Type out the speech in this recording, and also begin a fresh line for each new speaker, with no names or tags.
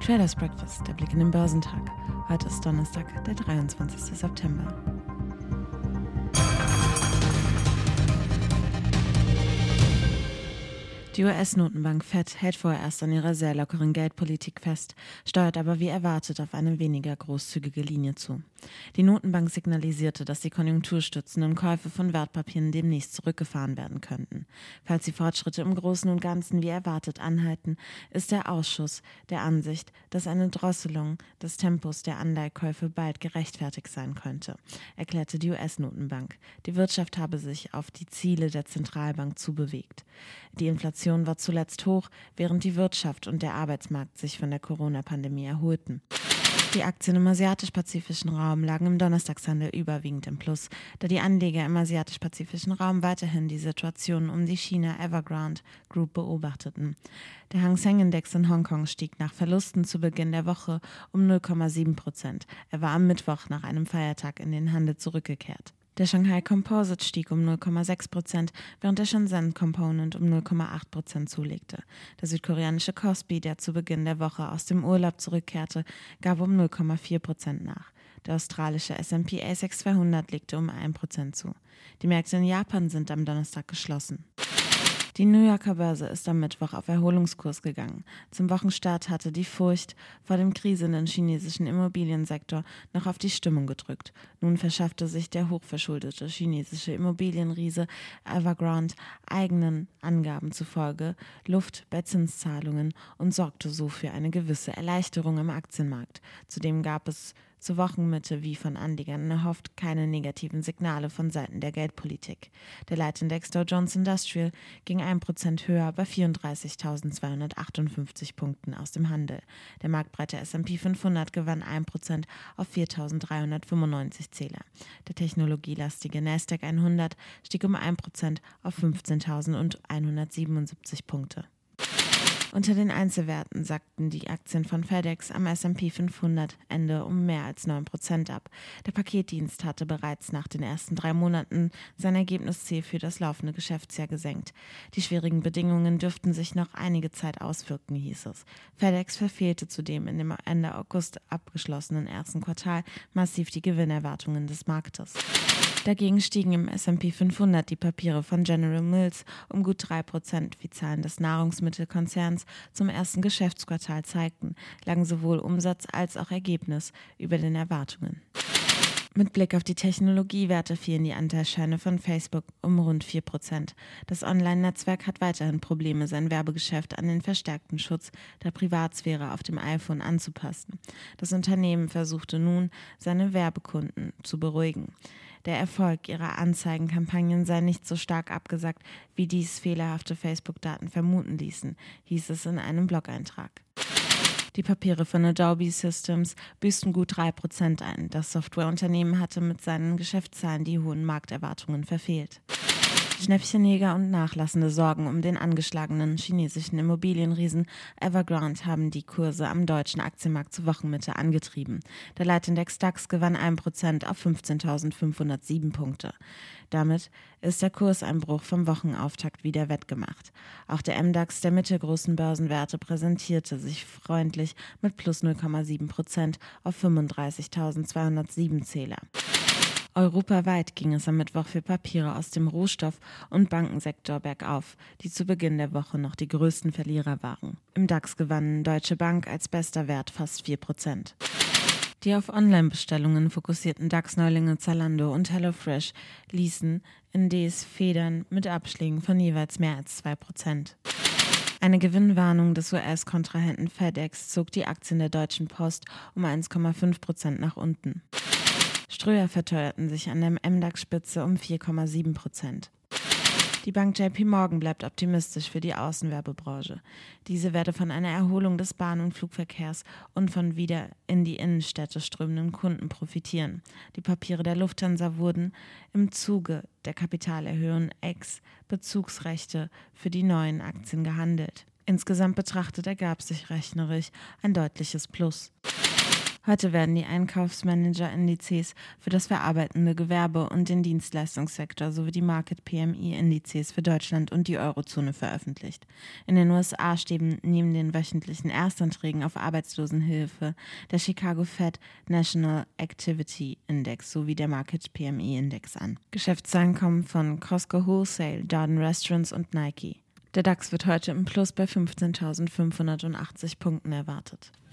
Traders Breakfast, der Blick in den Börsentag. Heute ist Donnerstag, der 23. September. Die US-Notenbank Fed hält vorerst an ihrer sehr lockeren Geldpolitik fest, steuert aber wie erwartet auf eine weniger großzügige Linie zu. Die Notenbank signalisierte, dass die konjunkturstützenden Käufe von Wertpapieren demnächst zurückgefahren werden könnten. Falls die Fortschritte im Großen und Ganzen wie erwartet anhalten, ist der Ausschuss der Ansicht, dass eine Drosselung des Tempos der Anleihekäufe bald gerechtfertigt sein könnte, erklärte die US-Notenbank. Die Wirtschaft habe sich auf die Ziele der Zentralbank zubewegt. Die Inflation war zuletzt hoch, während die Wirtschaft und der Arbeitsmarkt sich von der Corona-Pandemie erholten. Die Aktien im asiatisch-pazifischen Raum lagen im Donnerstagshandel überwiegend im Plus, da die Anleger im asiatisch-pazifischen Raum weiterhin die Situation um die China Evergrande Group beobachteten. Der Hang Seng Index in Hongkong stieg nach Verlusten zu Beginn der Woche um 0,7%. Er war am Mittwoch nach einem Feiertag in den Handel zurückgekehrt. Der Shanghai Composite stieg um 0,6%, während der Shenzhen Component um 0,8% zulegte. Der südkoreanische Kospi, der zu Beginn der Woche aus dem Urlaub zurückkehrte, gab um 0,4% nach. Der australische S&P ASX 200 legte um 1% zu. Die Märkte in Japan sind am Donnerstag geschlossen. Die New Yorker Börse ist am Mittwoch auf Erholungskurs gegangen. Zum Wochenstart hatte die Furcht vor dem krisenden chinesischen Immobiliensektor noch auf die Stimmung gedrückt. Nun verschaffte sich der hochverschuldete chinesische Immobilienriese Evergrande eigenen Angaben zufolge Luft bei Zinszahlungen und sorgte so für eine gewisse Erleichterung im Aktienmarkt. Zudem gab es zur Wochenmitte, wie von Anlegern erhofft, keine negativen Signale von Seiten der Geldpolitik. Der Leitindex Dow Jones Industrial ging 1% höher bei 34.258 Punkten aus dem Handel. Der marktbreite S&P 500 gewann 1% auf 4.395 Zähler. Der technologielastige Nasdaq 100 stieg um 1% auf 15.177 Punkte. Unter den Einzelwerten sackten die Aktien von FedEx am S&P 500 Ende um mehr als 9% ab. Der Paketdienst hatte bereits nach den ersten 3 Monaten sein Ergebnisziel für das laufende Geschäftsjahr gesenkt. Die schwierigen Bedingungen dürften sich noch einige Zeit auswirken, hieß es. FedEx verfehlte zudem in dem Ende August abgeschlossenen ersten Quartal massiv die Gewinnerwartungen des Marktes. Dagegen stiegen im S&P 500 die Papiere von General Mills um gut 3%, wie Zahlen des Nahrungsmittelkonzerns zum ersten Geschäftsquartal zeigten, lagen sowohl Umsatz als auch Ergebnis über den Erwartungen. Mit Blick auf die Technologiewerte fielen die Anteilsscheine von Facebook um rund 4%. Das Online-Netzwerk hat weiterhin Probleme, sein Werbegeschäft an den verstärkten Schutz der Privatsphäre auf dem iPhone anzupassen. Das Unternehmen versuchte nun, seine Werbekunden zu beruhigen. Der Erfolg ihrer Anzeigenkampagnen sei nicht so stark abgesackt, wie dies fehlerhafte Facebook-Daten vermuten ließen, hieß es in einem Blog-Eintrag. Die Papiere von Adobe Systems büßten gut 3% ein. Das Softwareunternehmen hatte mit seinen Geschäftszahlen die hohen Markterwartungen verfehlt. Schnäppchenjäger und nachlassende Sorgen um den angeschlagenen chinesischen Immobilienriesen Evergrande haben die Kurse am deutschen Aktienmarkt zur Wochenmitte angetrieben. Der Leitindex DAX gewann 1% auf 15.507 Punkte. Damit ist der Kurseinbruch vom Wochenauftakt wieder wettgemacht. Auch der MDAX der mittelgroßen Börsenwerte präsentierte sich freundlich mit plus 0,7% auf 35.207 Zähler. Europaweit ging es am Mittwoch für Papiere aus dem Rohstoff- und Bankensektor bergauf, die zu Beginn der Woche noch die größten Verlierer waren. Im DAX gewannen Deutsche Bank als bester Wert fast 4%. Die auf Online-Bestellungen fokussierten DAX-Neulinge Zalando und HelloFresh ließen in DS Federn mit Abschlägen von jeweils mehr als 2%. Eine Gewinnwarnung des US-Kontrahenten FedEx zog die Aktien der Deutschen Post um 1,5% nach unten. Ströer verteuerten sich an der MDAX-Spitze um 4,7%. Die Bank JP Morgan bleibt optimistisch für die Außenwerbebranche. Diese werde von einer Erholung des Bahn- und Flugverkehrs und von wieder in die Innenstädte strömenden Kunden profitieren. Die Papiere der Lufthansa wurden im Zuge der Kapitalerhöhung Bezugsrechte für die neuen Aktien gehandelt. Insgesamt betrachtet ergab sich rechnerisch ein deutliches Plus. Heute werden die Einkaufsmanager-Indizes für das verarbeitende Gewerbe und den Dienstleistungssektor sowie die Market-PMI-Indizes für Deutschland und die Eurozone veröffentlicht. In den USA stehen neben den wöchentlichen Erstanträgen auf Arbeitslosenhilfe der Chicago Fed National Activity Index sowie der Market-PMI-Index an. Geschäftszahlen kommen von Costco Wholesale, Darden Restaurants und Nike. Der DAX wird heute im Plus bei 15.580 Punkten erwartet.